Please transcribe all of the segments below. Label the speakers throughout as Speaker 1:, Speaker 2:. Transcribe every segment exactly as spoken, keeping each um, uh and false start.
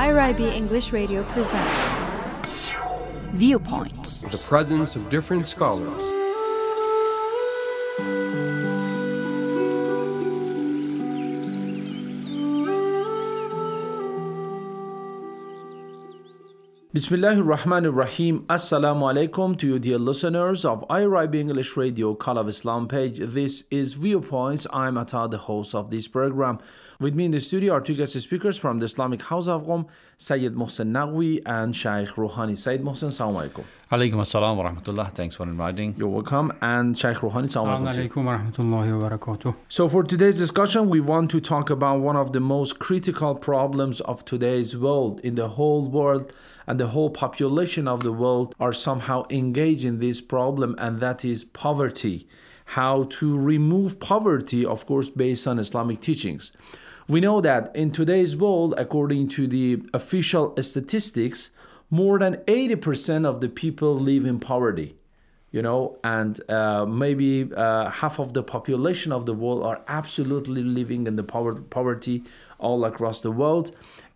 Speaker 1: I R I B English Radio presents Viewpoints.
Speaker 2: The presence of different scholars.
Speaker 3: Bismillahir Rahmanir Rahim. Assalamu alaikum to you, dear listeners of I R I B English Radio Call of Islam page. This is Viewpoints. I'm Atta, the host of this program. With me in the studio are two guest speakers from the Islamic House of Qom, Sayyid Mohsen Naqvi and Shaykh Rouhani. Sayyid Mohsen, assalamu alaikum.
Speaker 4: Alaikum assalam wa rahmatullah. Thanks for inviting.
Speaker 3: You're welcome. And Shaykh Rouhani, assalamu
Speaker 5: alaikum wa rahmatullahi wa barakatuh.
Speaker 3: So for today's discussion, we want to talk about one of the most critical problems of today's world. In the whole world and the whole population of the world are somehow engaged in this problem, and that is poverty. How to remove poverty, of course, based on Islamic teachings. We know that in today's world, according to the official statistics, more than eighty percent of the people live in poverty, you know, and uh, maybe uh, half of the population of the world are absolutely living in the power- poverty all across the world.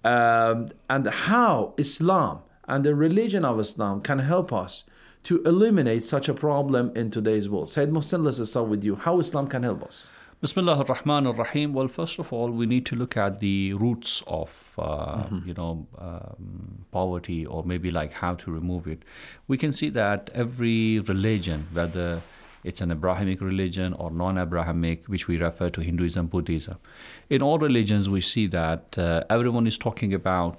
Speaker 3: Um, and how Islam and the religion of Islam can help us to eliminate such a problem in today's world. Sayyid Mohsen, let's start with you. How Islam can help us?
Speaker 4: Bismillah ar-Rahman ar-Rahim. Well, first of all, we need to look at the roots of, uh, mm-hmm. you know, um, poverty, or maybe like how to remove it. We can see that every religion, whether it's an Abrahamic religion or non-Abrahamic, which we refer to Hinduism, Buddhism, in all religions we see that uh, everyone is talking about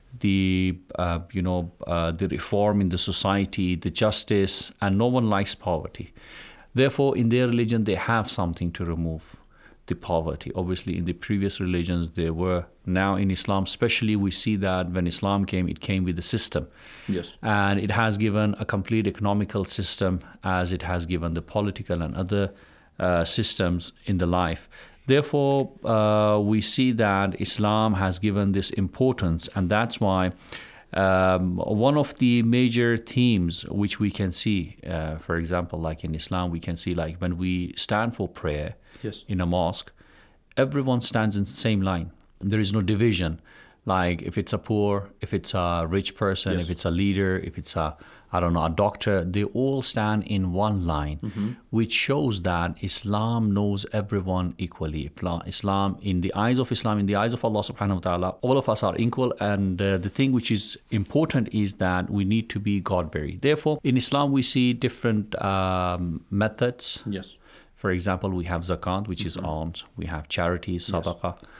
Speaker 4: the, uh, you know, uh, the reform in the society, the justice, and no one likes poverty. Therefore, in their religion, they have something to remove the poverty. Obviously, in the previous religions, there were. Now in Islam, especially, we see that when Islam came, it came with a system.
Speaker 3: Yes.
Speaker 4: And it has given a complete economical system, as it has given the political and other uh, systems in the life. Therefore, uh, we see that Islam has given this importance, and that's why Um, one of the major themes which we can see, uh, for example, like in Islam, we can see like when we stand for prayer
Speaker 3: yes.
Speaker 4: in a mosque, everyone stands in the same line. There is no division. Like if it's a poor, if it's a rich person,
Speaker 3: yes.
Speaker 4: if it's a leader, if it's a, I don't know, a doctor, they all stand in one line, mm-hmm. which shows that Islam knows everyone equally. Islam, in the eyes of Islam, in the eyes of Allah subhanahu wa ta'ala, all of us are equal. And uh, the thing which is important is that we need to be God-bearing. Therefore, in Islam, we see different um, methods.
Speaker 3: Yes.
Speaker 4: For example, we have zakat, which mm-hmm. is alms. We have charity, sadaqah. Yes.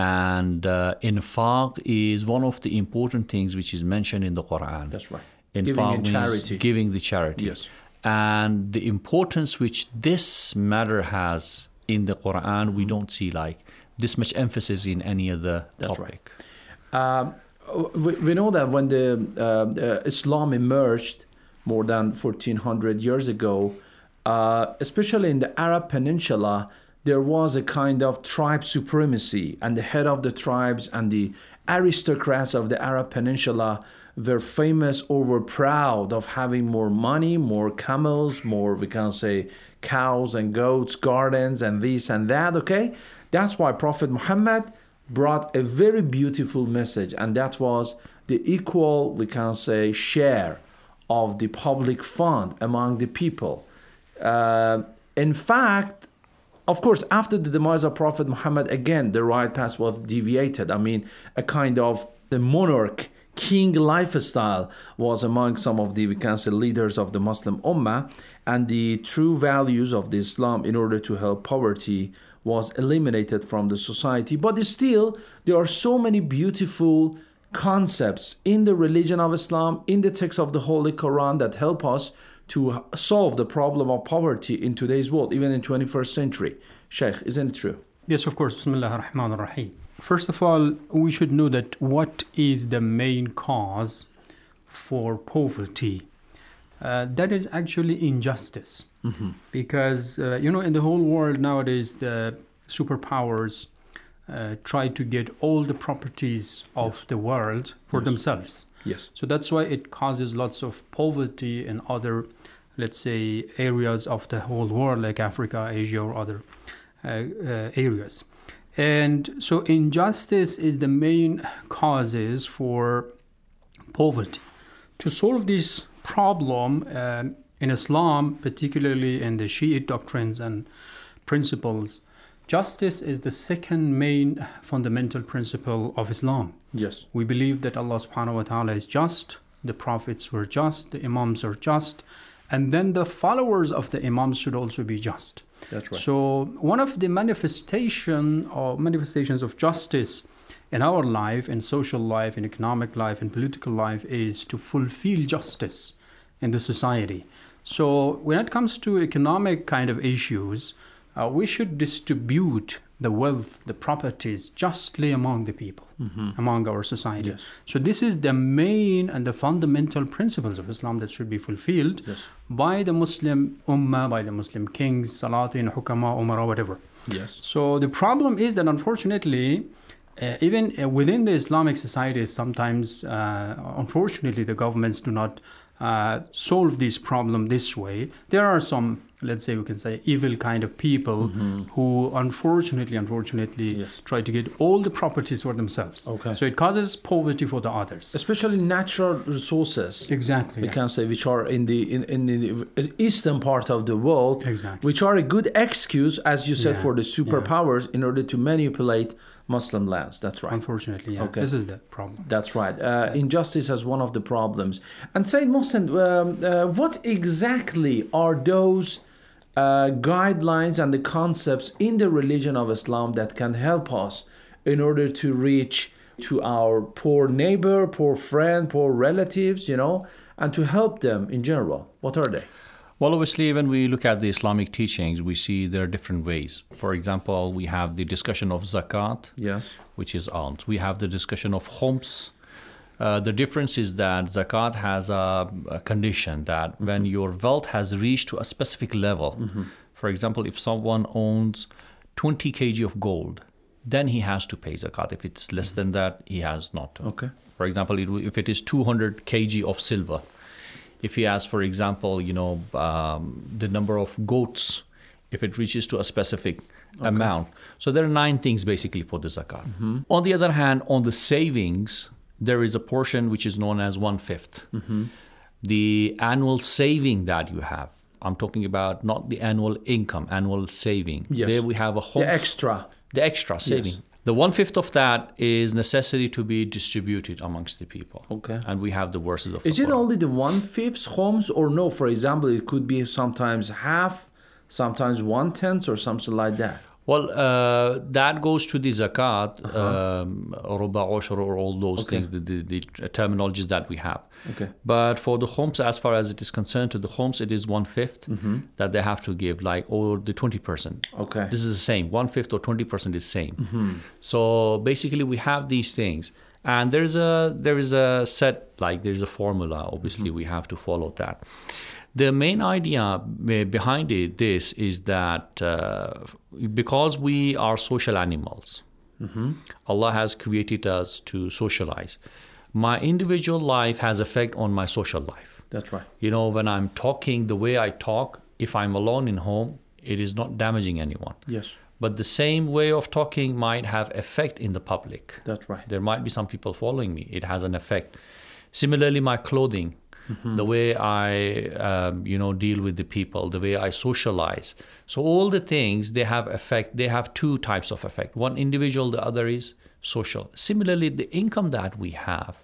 Speaker 4: And uh, infaq is one of the important things which is mentioned in the Quran.
Speaker 3: That's right.
Speaker 4: Infaq
Speaker 3: giving in charity.
Speaker 4: Giving the charity.
Speaker 3: Yes.
Speaker 4: And the importance which this matter has in the Quran, we don't see like this much emphasis in any other
Speaker 3: That's
Speaker 4: topic.
Speaker 3: Right. Um, we, we know that when the uh, uh, Islam emerged more than fourteen hundred years ago, uh, especially in the Arab Peninsula, there was a kind of tribe supremacy, and the head of the tribes and the aristocrats of the Arab Peninsula were famous or were proud of having more money, more camels, more, we can say, cows and goats, gardens, and this and that, okay? That's why Prophet Muhammad brought a very beautiful message, and that was the equal, we can say, share of the public fund among the people. Uh, in fact, Of course, after the demise of Prophet Muhammad, again, the right path was deviated. I mean, a kind of the monarch, king lifestyle was among some of the, we can say, leaders of the Muslim Ummah, and the true values of the Islam in order to help poverty was eliminated from the society. But still, there are so many beautiful concepts in the religion of Islam, in the text of the Holy Quran, that help us to solve the problem of poverty in today's world, even in twenty-first century. Sheikh, isn't it true?
Speaker 5: Yes, of course. Bismillah ar-Rahman ar-Rahim. First of all, we should know that what is the main cause for poverty? Uh, that is actually injustice. Mm-hmm. Because, uh, you know, in the whole world nowadays, the superpowers uh, try to get all the properties of yes. the world for yes. themselves.
Speaker 3: Yes.
Speaker 5: So that's why it causes lots of poverty in other, let's say, areas of the whole world, like Africa, Asia, or other uh, uh, areas. And so injustice is the main causes for poverty. To solve this problem um, in Islam, particularly in the Shiite doctrines and principles, justice is the second main fundamental principle of Islam.
Speaker 3: Yes.
Speaker 5: We believe that Allah subhanahu wa ta'ala is just, the prophets were just, the imams are just, and then the followers of the imams should also be just.
Speaker 3: That's right.
Speaker 5: So one of the manifestation or manifestations of justice in our life, in social life, in economic life, in political life, is to fulfill justice in the society. So when it comes to economic kind of issues, uh, we should distribute the wealth, the properties justly among the people, mm-hmm. among our society.
Speaker 3: Yes.
Speaker 5: So this is the main and the fundamental principles of Islam that should be fulfilled
Speaker 3: Yes.
Speaker 5: by the Muslim ummah, by the Muslim kings, salatin, hukama, umara, whatever.
Speaker 3: Yes.
Speaker 5: So the problem is that unfortunately, uh, even uh, within the Islamic societies, sometimes, uh, unfortunately, the governments do not uh, solve this problem this way. There are some, let's say we can say, evil kind of people mm-hmm. who unfortunately, unfortunately
Speaker 3: Yes.
Speaker 5: try to get all the properties for themselves.
Speaker 3: Okay.
Speaker 5: So it causes poverty for the others.
Speaker 3: Especially natural resources.
Speaker 5: Exactly.
Speaker 3: We
Speaker 5: yeah.
Speaker 3: can say which are in the in, in the eastern part of the world,
Speaker 5: Exactly.
Speaker 3: which are a good excuse, as you said,
Speaker 5: Yeah,
Speaker 3: for the superpowers in order to manipulate Muslim lands. That's right.
Speaker 5: Unfortunately, yeah.
Speaker 3: Okay.
Speaker 5: This is the problem.
Speaker 3: That's right. Uh, injustice is one of the problems. And Sayyid Mohsen, um, uh, what exactly are those uh, guidelines and the concepts in the religion of Islam that can help us in order to reach to our poor neighbor, poor friend, poor relatives, you know, and to help them in general? What are they?
Speaker 4: Well, obviously, when we look at the Islamic teachings, we see there are different ways. For example, we have the discussion of zakat,
Speaker 3: Yes.
Speaker 4: which is alms. We have the discussion of khums. Uh, the difference is that zakat has a, a condition that mm-hmm. when your wealth has reached to a specific level, mm-hmm. for example, if someone owns twenty kilograms of gold, then he has to pay zakat. If it's less than that, he has not to.
Speaker 3: Okay.
Speaker 4: For example, it, if it is two hundred kilograms of silver, if he has, for example, you know, um, the number of goats, if it reaches to a specific okay. amount. So there are nine things basically for the zakat. Mm-hmm. On the other hand, on the savings, there is a portion which is known as one-fifth. Mm-hmm. The annual saving that you have, I'm talking about not the annual income, annual saving.
Speaker 3: Yes.
Speaker 4: There we have a whole...
Speaker 3: The extra.
Speaker 4: The extra saving. Yes. The one-fifth of that is necessary to be distributed amongst the people.
Speaker 3: Okay.
Speaker 4: And we have the verses of
Speaker 3: Is
Speaker 4: the
Speaker 3: it
Speaker 4: Quran.
Speaker 3: only the one-fifth homes or no? For example, it could be sometimes half, sometimes one-tenth or something like that.
Speaker 4: Well, uh, that goes to the zakat, uh-huh. um, ruba, ushr, or all those
Speaker 3: Okay.
Speaker 4: things, the, the, the terminologies that we have.
Speaker 3: Okay.
Speaker 4: But for the homes, as far as it is concerned, to the homes, it is one-fifth mm-hmm. that they have to give, like, or the twenty percent.
Speaker 3: Okay.
Speaker 4: This is the same. One-fifth or twenty percent is same. Mm-hmm. So basically, we have these things. And there's a there is a set, like, there's a formula. Obviously, mm-hmm. we have to follow that. The main idea behind it, this is that uh, because we are social animals, mm-hmm. Allah has created us to socialize. My individual life has effect on my social life.
Speaker 3: That's right.
Speaker 4: You know, when I'm talking, the way I talk, if I'm alone in home, it is not damaging anyone.
Speaker 3: Yes.
Speaker 4: But the same way of talking might have effect in the public.
Speaker 3: That's right.
Speaker 4: There might be some people following me. It has an effect. Similarly, my clothing. Mm-hmm. The way I, um, you know, deal with the people, the way I socialize. So all the things, they have effect. They have two types of effect. One individual, the other is social. Similarly, the income that we have,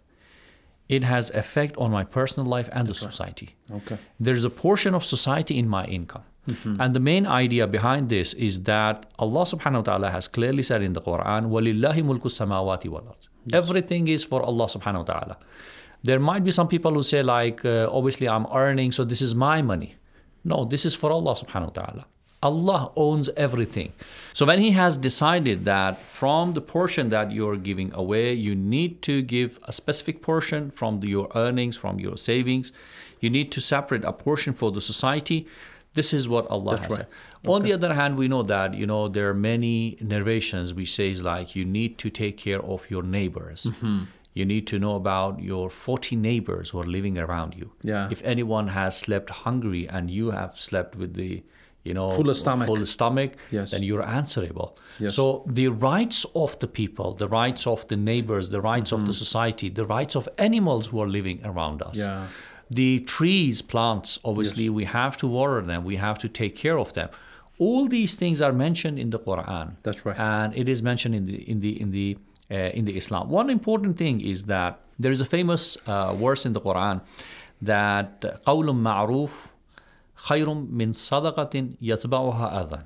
Speaker 4: it has effect on my personal life and the society.
Speaker 3: Okay.
Speaker 4: There's a portion of society in my income. Mm-hmm. And the main idea behind this is that Allah subhanahu wa ta'ala has clearly said in the Quran, وَلِلَّهِ مُلْكُ السَّمَاوَاتِ وَالْأَرْضِ. Everything is for Allah subhanahu wa ta'ala. There might be some people who say, like, uh, obviously I'm earning, so this is my money. No, this is for Allah subhanahu wa ta'ala. Allah owns everything. So when He has decided that from the portion that you're giving away, you need to give a specific portion from the, your earnings, from your savings. You need to separate a portion for the society. This is what Allah
Speaker 3: That's
Speaker 4: has
Speaker 3: right.
Speaker 4: said. Okay. On the other hand, we know that, you know, there are many narrations which says, like, you need to take care of your neighbors. Mm-hmm. You need to know about your forty neighbors who are living around you.
Speaker 3: Yeah.
Speaker 4: If anyone has slept hungry and you have slept with the, you know,
Speaker 3: Full stomach.
Speaker 4: full stomach,
Speaker 3: Yes.
Speaker 4: then you're answerable.
Speaker 3: Yes.
Speaker 4: So the rights of the people, the rights of the neighbors, the rights of the society, the rights of animals who are living around us.
Speaker 3: Yeah.
Speaker 4: The trees, plants, obviously
Speaker 3: Yes.
Speaker 4: we have to water them, we have to take care of them. All these things are mentioned in the Quran.
Speaker 3: That's right.
Speaker 4: And it is mentioned in the in the in the uh, in the Islam. One important thing is that there is a famous uh, verse in the Quran that قول معروف خير من صدقة يتبعها أذى.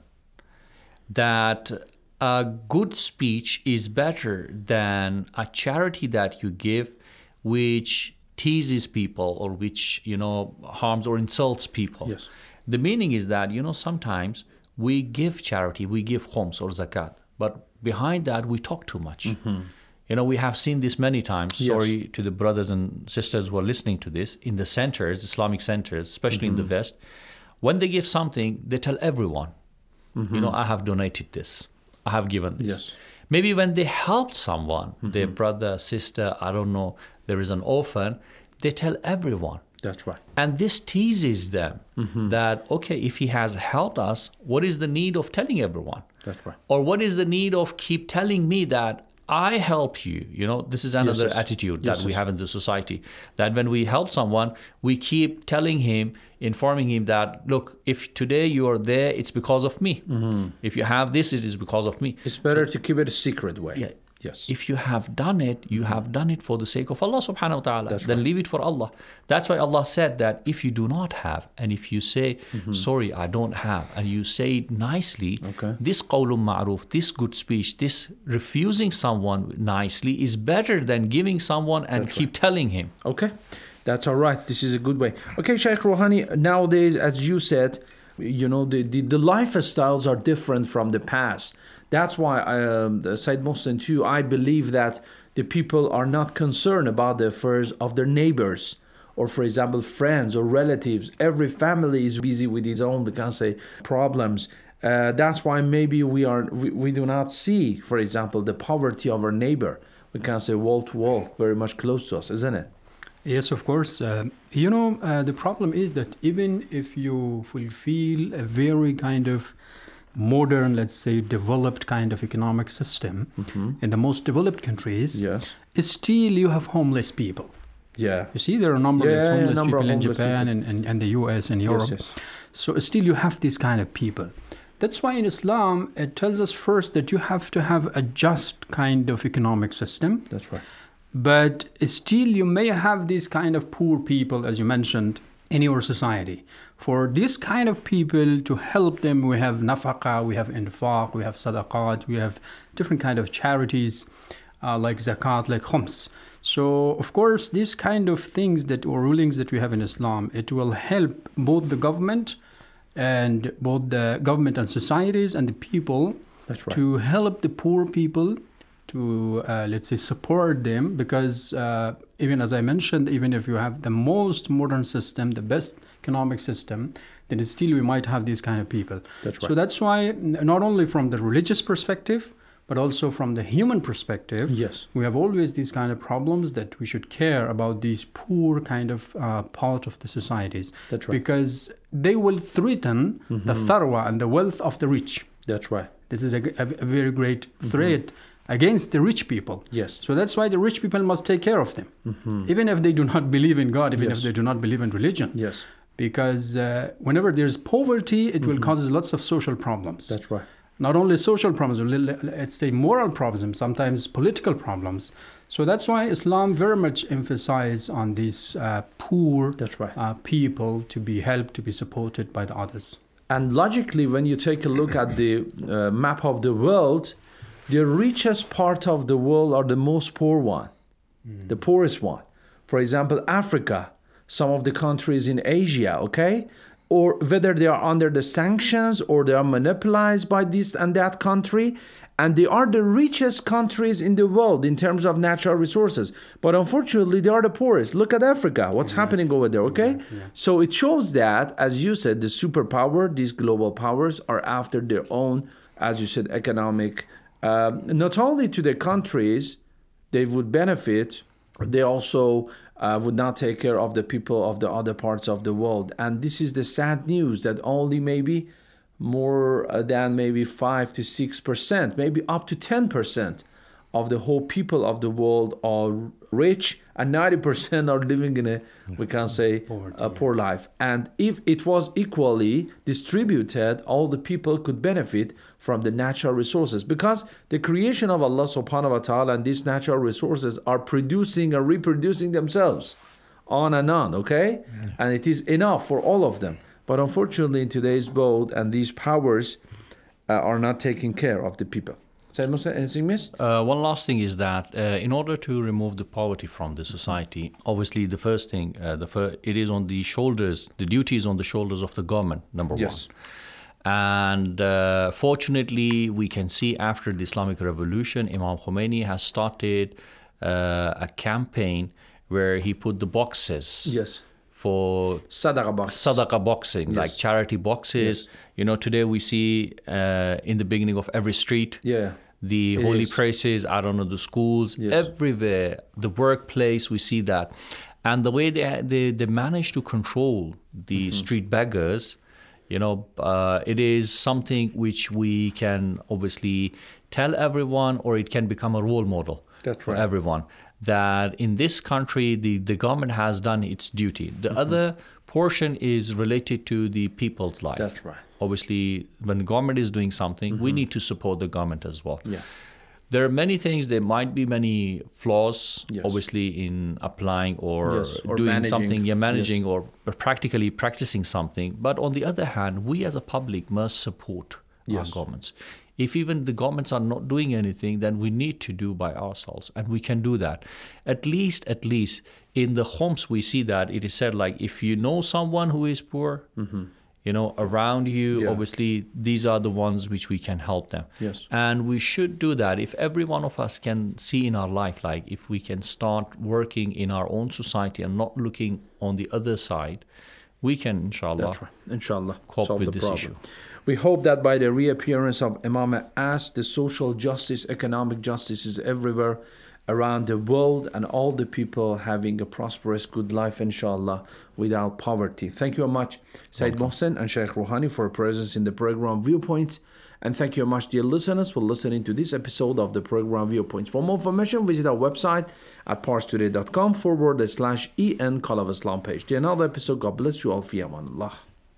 Speaker 4: That a good speech is better than a charity that you give which teases people or which, you know, harms or insults people.
Speaker 3: Yes.
Speaker 4: The meaning is that, you know, sometimes we give charity, we give khums or zakat, but behind that we talk too much. Mm-hmm. You know, we have seen this many times.
Speaker 3: Yes.
Speaker 4: Sorry to the brothers and sisters who are listening to this. In the centers, Islamic centers, especially mm-hmm. in the West, when they give something, they tell everyone, mm-hmm. you know, I have donated this, I have given this.
Speaker 3: Yes.
Speaker 4: Maybe when they helped someone, mm-hmm. their brother, sister, I don't know, there is an orphan, they tell everyone.
Speaker 3: That's right.
Speaker 4: And this teases them
Speaker 3: mm-hmm.
Speaker 4: that, okay, if he has helped us, what is the need of telling everyone?
Speaker 3: That's right.
Speaker 4: Or what is the need of keep telling me that I helped you? You know, this is another
Speaker 3: Yes, yes.
Speaker 4: attitude
Speaker 3: Yes,
Speaker 4: that we
Speaker 3: yes.
Speaker 4: have in the society. That when we help someone, we keep telling him, informing him that, look, if today you are there, it's because of me. Mm-hmm. If you have this, it is because of me.
Speaker 3: It's better to keep it a secret way.
Speaker 4: Yeah.
Speaker 3: Yes.
Speaker 4: If you have done it, you have done it for the sake of Allah subhanahu wa ta'ala.
Speaker 3: That's
Speaker 4: then
Speaker 3: right.
Speaker 4: leave it for Allah. That's why Allah said that if you do not have, and if you say,
Speaker 3: Mm-hmm.
Speaker 4: sorry, I don't have, and you say it nicely,
Speaker 3: Okay.
Speaker 4: this qawlun ma'ruf, this good speech, this refusing someone nicely is better than giving someone and
Speaker 3: That's
Speaker 4: keep telling him.
Speaker 3: Okay, that's all right. This is a good way. Okay, Sheikh Rouhani, nowadays, as you said, you know, the, the, the lifestyles are different from the past. That's why, um, Said Mohsen too, I believe that the people are not concerned about the affairs of their neighbors or, for example, friends or relatives. Every family is busy with its own, we can say, problems. Uh, that's why maybe we are we, we do not see, for example, the poverty of our neighbor. We can say wall to wall, very much close to us, isn't it?
Speaker 5: Yes, of course. Uh, you know, uh, the problem is that even if you fulfill a very kind of modern, let's say, developed kind of economic system
Speaker 3: Mm-hmm.
Speaker 5: in the most developed countries,
Speaker 3: Yes.
Speaker 5: still you have homeless people.
Speaker 3: Yeah.
Speaker 5: You see, there are numberless
Speaker 3: Yeah, yeah,
Speaker 5: homeless
Speaker 3: number of
Speaker 5: people in
Speaker 3: homeless
Speaker 5: Japan
Speaker 3: people.
Speaker 5: and, and, and the U S and Europe.
Speaker 3: Yes, yes.
Speaker 5: So still you have these kind of people. That's why in Islam, it tells us first that you have to have a just kind of economic system.
Speaker 3: That's right.
Speaker 5: But still, you may have these kind of poor people, as you mentioned, in your society. For this kind of people, to help them, we have nafaqah, we have infaq, we have sadaqat, we have different kind of charities uh, like zakat, like khums. So, of course, these kind of things that or rulings that we have in Islam, it will help both the government and both the government and societies and the people
Speaker 3: That's right.
Speaker 5: to help the poor people, to uh, let's say support them, because uh, even as I mentioned, even if you have the most modern system, the best economic system, then still we might have these kind of people.
Speaker 3: That's
Speaker 5: So
Speaker 3: right.
Speaker 5: that's why n- not only from the religious perspective, but also from the human perspective,
Speaker 3: Yes.
Speaker 5: we have always these kind of problems that we should care about these poor kind of uh, part of the societies.
Speaker 3: That's right.
Speaker 5: Because they will threaten the tharwa and the wealth of the rich.
Speaker 3: That's right.
Speaker 5: This is a, a, a very great threat against the rich people.
Speaker 3: Yes.
Speaker 5: So that's why the rich people must take care of them, even if they do not believe in God, even
Speaker 3: Yes.
Speaker 5: if they do not believe in religion.
Speaker 3: Yes.
Speaker 5: Because uh, whenever there's poverty, it will cause lots of social problems.
Speaker 3: That's right.
Speaker 5: Not only social problems, let's say moral problems, sometimes political problems. So that's why Islam very much emphasizes on these uh, poor
Speaker 3: That's right.
Speaker 5: uh, people to be helped, to be supported by the others.
Speaker 3: And logically, when you take a look at the uh, map of the world, the richest part of the world are the most poor one, the poorest one. For example, Africa, some of the countries in Asia, okay? Or whether they are under the sanctions or they are monopolized by this and that country, and they are the richest countries in the world in terms of natural resources. But unfortunately, they are the poorest. Look at Africa, what's happening over there, okay? So it shows that, as you said, the superpower, these global powers, are after their own, as you said, economic, uh, not only to the countries, they would benefit, they also uh, would not take care of the people of the other parts of the world. And this is the sad news that only maybe more uh, than maybe five to six percent, maybe up to ten percent of the whole people of the world are rich, and ninety percent are living in a, we can say,
Speaker 5: Poverty,
Speaker 3: a poor life. And if it was equally distributed, all the people could benefit from the natural resources, because the creation of Allah subhanahu wa ta'ala and these natural resources are producing and reproducing themselves on and on, okay? Yeah. And it is enough for all of them. But unfortunately, in today's world, and these powers uh, are not taking care of the people. Said Musa, anything missed?
Speaker 4: Uh, one last thing is that uh, in order to remove the poverty from the society, obviously the first thing, uh, the fir- it is on the shoulders, the duty is on the shoulders of the government, number
Speaker 3: yes.
Speaker 4: one. And uh, fortunately, we can see after the Islamic Revolution, Imam Khomeini has started uh, a campaign where he put the boxes.
Speaker 3: Yes.
Speaker 4: For
Speaker 3: Sadaqa box.
Speaker 4: Sadaqa boxing,
Speaker 3: yes.
Speaker 4: like charity boxes. Yes. You know, today we see uh, in the beginning of every street,
Speaker 3: yeah,
Speaker 4: the
Speaker 3: it
Speaker 4: holy
Speaker 3: is.
Speaker 4: places, I don't know, the schools,
Speaker 3: yes.
Speaker 4: everywhere, the workplace, we see that. And the way they they, they manage to control the mm-hmm. street beggars, you know, uh, it is something which we can obviously tell everyone, or it can become a role model
Speaker 3: That's
Speaker 4: for
Speaker 3: right.
Speaker 4: everyone. That in this country, the, the government has done its duty. The mm-hmm. other portion is related to the people's life.
Speaker 3: That's right.
Speaker 4: Obviously, when the government is doing something, mm-hmm. we need to support the government as well.
Speaker 3: Yeah.
Speaker 4: There are many things, there might be many flaws,
Speaker 3: yes.
Speaker 4: obviously, in applying or,
Speaker 3: yes. or
Speaker 4: doing
Speaker 3: managing.
Speaker 4: something, yeah, managing
Speaker 3: yes.
Speaker 4: or practically practicing something. But on the other hand, we as a public must support
Speaker 3: yes.
Speaker 4: our governments. If even the governments are not doing anything, then we need to do by ourselves, and we can do that. At least, at least in the homes, we see that it is said, like, if you know someone who is poor, mm-hmm. you know, around you,
Speaker 3: yeah.
Speaker 4: obviously, these are the ones which we can help them.
Speaker 3: Yes.
Speaker 4: And we should do that. If every one of us can see in our life, like, if we can start working in our own society and not looking on the other side, we can, inshallah,
Speaker 3: That's right. inshallah
Speaker 4: cope
Speaker 3: solve
Speaker 4: with
Speaker 3: the
Speaker 4: this
Speaker 3: problem.
Speaker 4: issue.
Speaker 3: We hope that by the reappearance of Imam, as the social justice, economic justice is everywhere around the world, and all the people having a prosperous, good life, inshallah, without poverty. Thank you very much, Sayyid Mohsen and Sheikh Rouhani, for presence in the program Viewpoints. And thank you very much, dear listeners, for listening to this episode of the program Viewpoints. For more information, visit our website at parstoday.com forward slash en Call of Islam page. To another episode, God bless you all. Fi amanillah.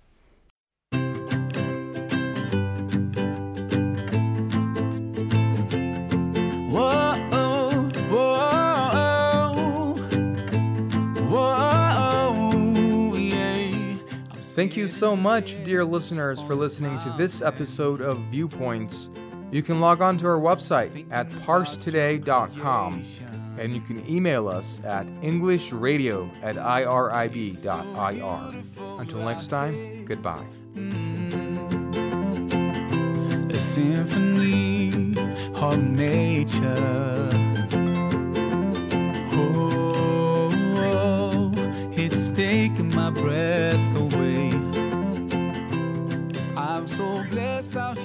Speaker 6: Thank you so much, dear listeners, for listening to this episode of Viewpoints. You can log on to our website at parse today dot com, and you can email us at englishradio at irib dot ir. Until next time, goodbye.
Speaker 7: A symphony of nature. Oh, oh, it's taking my breath away. I'm so blessed out